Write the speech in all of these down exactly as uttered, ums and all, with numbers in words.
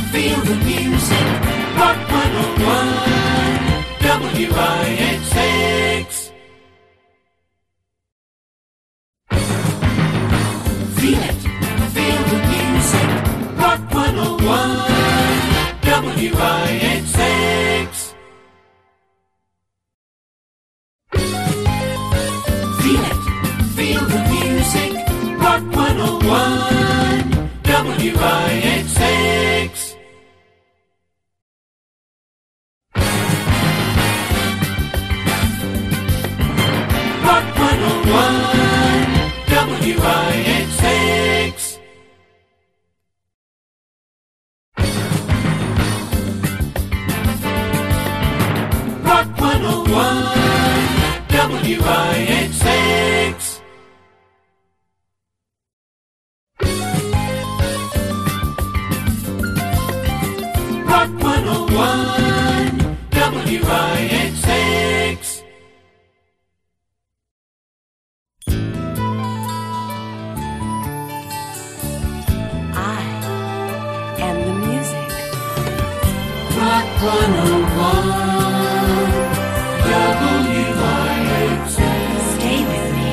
feel the music. Rock one oh one, W I X X. Feel it, feel the music. Rock one oh one, W I X X. Feel it, feel the music. Rock one oh one, W I X X. Rock one oh one, W I X X. Rock one oh one, W I X X. Rock one oh one, W I X X. I am the music. Rock one oh one, W I X X. Stay with me.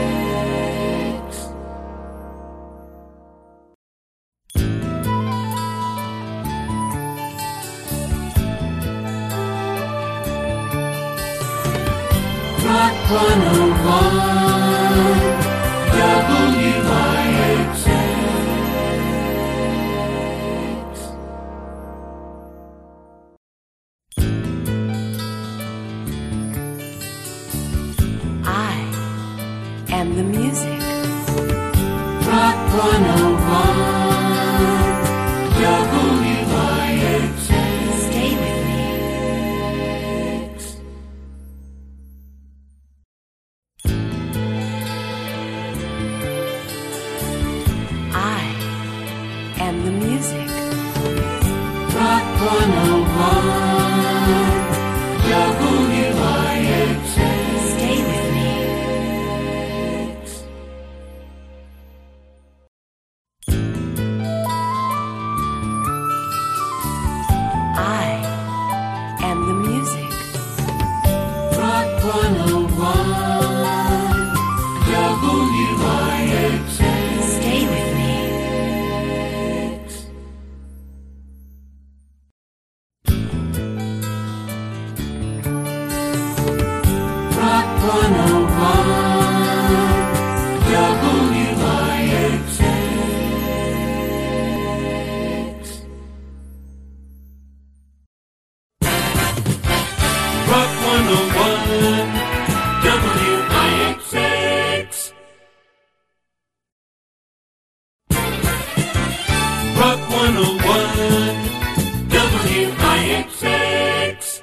Rock one oh one, W I X X. I am the music. Rock one oh one, W I X X. Stay with me. I am the music. Rock one oh one, W I X X. Stay with me. I am the music. Rock one oh one, W I X X. Stay with me. Rock one oh one, W I X X. Rock one oh one, W I X X. Rock one oh one, W I X X.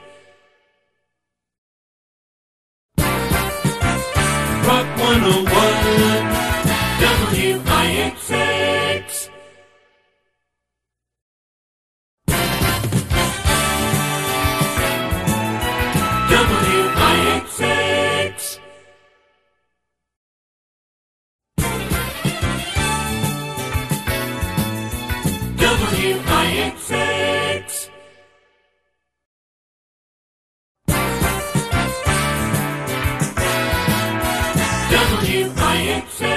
Rock one oh one, W I X X. W I X X. W I X X. W I X X.